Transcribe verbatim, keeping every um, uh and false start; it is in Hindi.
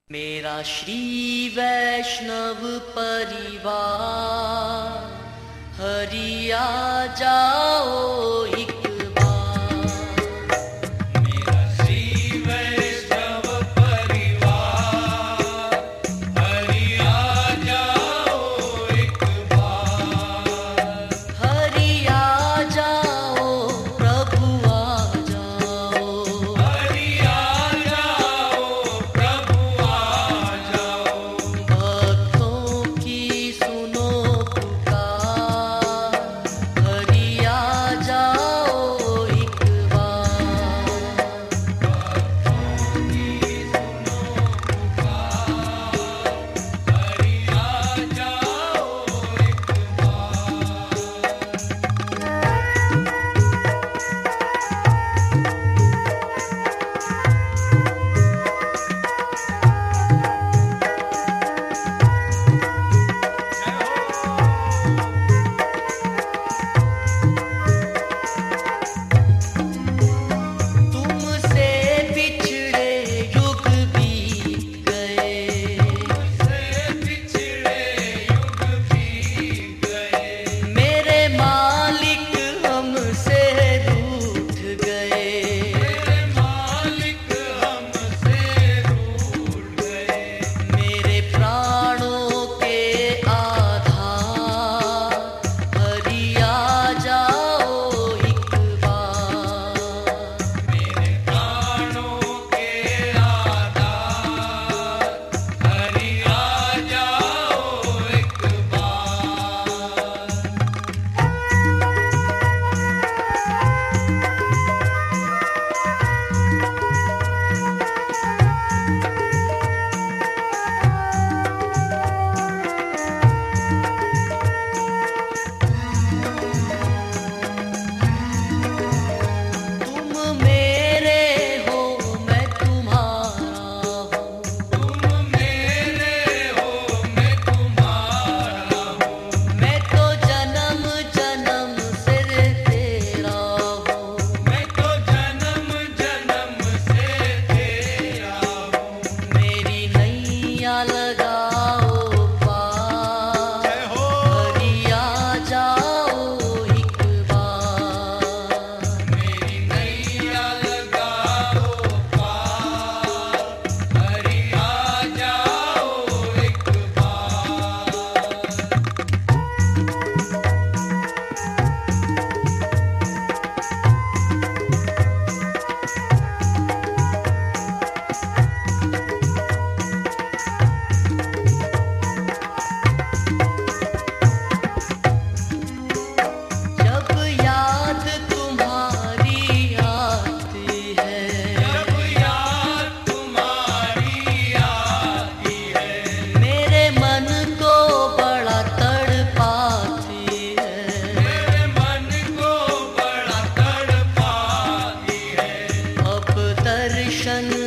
मेरा श्री वैष्णव परिवार, हरिया जाओ एक बार। मेरा श्री वैष्णव परिवार, हरिया जाओ एक बार। हरिया जाओ प्रभु आ जाओ, हरिया जाओ प्रभु आ जाओ। भक्तों की सुनो पुकार, हरिया जाओ एक बार। भक्तों की सुनो पुकार, हरिया जाओ एक बार। तुमसे बिछड़े युग बीत गए, से पिछड़े युग बीत गए। मेरे मालिक हमसे रूठ गए। मेरे मालिक हमसे रूठ गए। मेरे प्राणों के आधार, हरिया जाओ एक बार। मेरे प्राणों के आधार, हरिया जाओ एक बार। तुम मेरे हो मैं तुम्हारा हूँ, तुम मेरे हो मैं तुम्हारा हूँ। मैं तो जन्म जन्म से तेरा हूँ। मैं तो जन्म जन्म से तेरा हूँ। मेरी नैया लगाओ पार, जय हो। हरिया जाओ एक बार। मेरी नैया लगाओ पार, हरिया जाओ एक बार। जब याद तुम्हारी आती है, जब याद तुम्हारी आती है। मेरे मन को बड़ा तड़पाती है। मेरे मन को बड़ा तड़पाती है। अब दर्शन